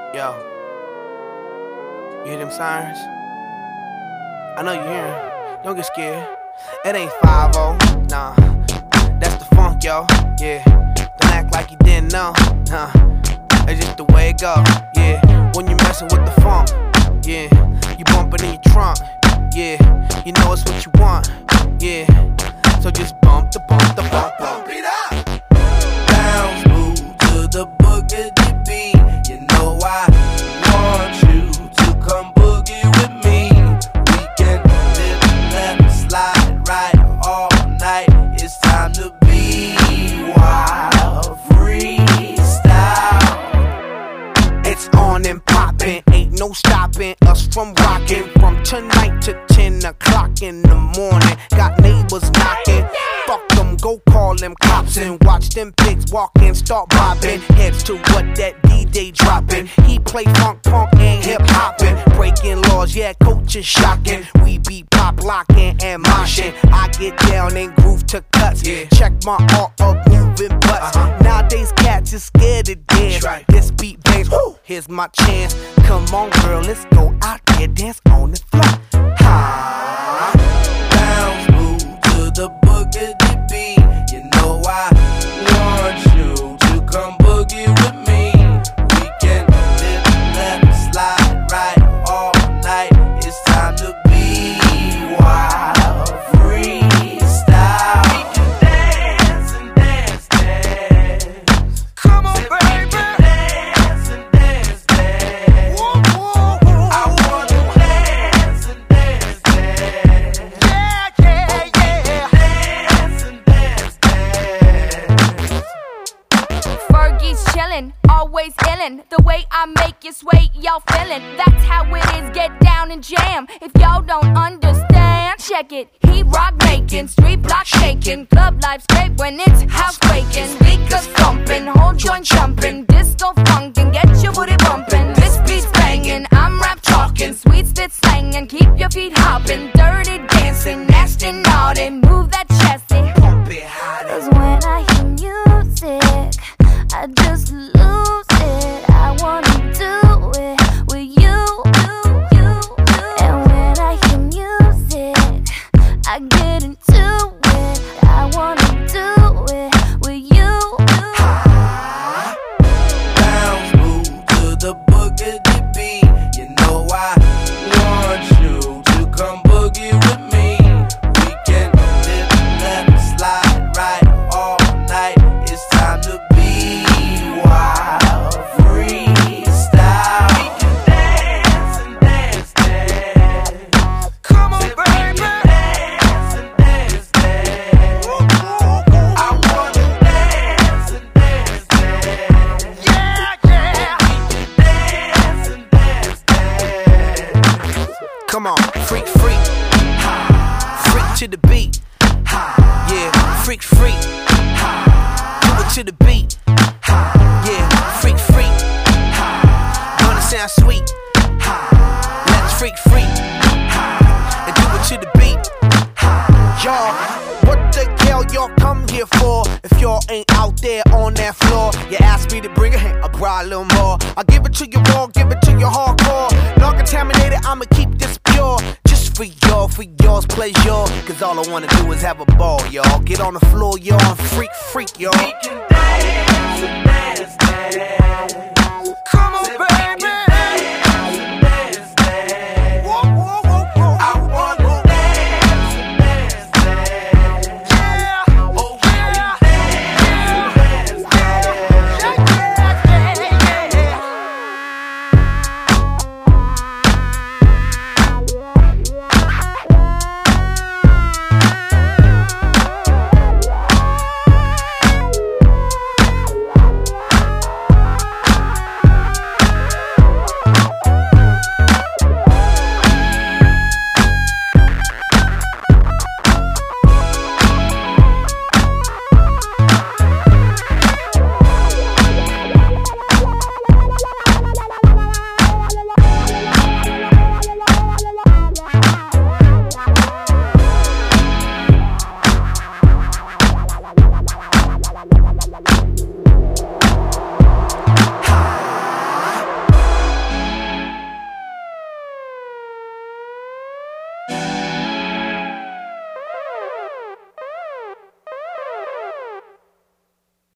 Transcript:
Yo, you hear them sirens? I know you hear them. Don't get scared. It ain't 5-0, nah. That's the funk, yo. Yeah. Don't act like you didn't know, nah. It's just the way it go, yeah. When you messin' with the funk, yeah. You bumpin' in your trunk, yeah. You know it's what you want, yeah. So just bump the bump it up. Bounce, move to the boogity beat. You know I want you to come boogie with me. We can live left, slide right all night. It's time to be wild, freestyle. It's on and poppin', ain't no stopping us from rockin'. From tonight to 10 o'clock in the morning. Got neighbors knocking. Fuck them, go call them cops and watch them pigs walk in, start bobbing heads to what that DJ dropping. He play funk, punk, and hip hopping, breaking laws, yeah, coach is shocking. We be pop locking and moshing. I get down and groove to cuts. Yeah. Check my art of moving butts. Nowadays cats is scared to dance. Right. This beat bangs, whoo, here's my chance. Come on, girl, let's go out there, dance on the floor. Ha! Bounce, move to the boogity beat. You know I want you to come boogie with me. We can live left, slide right all night. It's time to be wild, freestyle. We can dance and dance, dance. Come on, We baby. can dance and dance, dance. Woo, woo, woo. I wanna dance and dance, dance. Yeah, yeah, yeah. Dance and dance, dance. Fergie's chillin', always illin'. The way I make you sway, y'all feelin'. That's how it is, get down and jam. If y'all don't understand, check it. He rock making, street block shaking, club life straight when it's house breaking. Speakers thumping, whole joint jumping, disco funkin', get your booty bumpin'. This beat's bangin', I'm rap talking, sweet spit slangin', keep your feet hoppin', dirty dancing, nasty naughty, move that chesty. Pump it higher. Cause when I hear music, I just lose it. I wanna do it with you. And when I hear music, I get into it. I wanna do it with you. Bounce, move to the boogity beat. You know I want you to come boogie with me. We can live left, slide right all night. It's time to be wild, freestyle. We can dance and dance, dance. Come on, We baby. can dance and dance, dance. I wanna dance and dance, dance. Yeah, yeah. Dance and dance, dance. Come on, freak, freak. Freak to the beat. Yeah, freak, freak. Do it to the beat. Yeah, freak, freak. Gonna sound sweet. Let's freak, freak. And do it to the beat. Y'all, what the hell y'all come here for? If y'all ain't out there on that floor, you asked me to bring it, I brought a little more. I give it to you raw, give it to you hardcore. Non-contaminated, I'ma keep this pure. Just for y'all, for y'all's pleasure. Cause all I wanna do is have a ball, y'all. Get on the floor, y'all, and freak, freak, y'all. We can dance and dance, dance.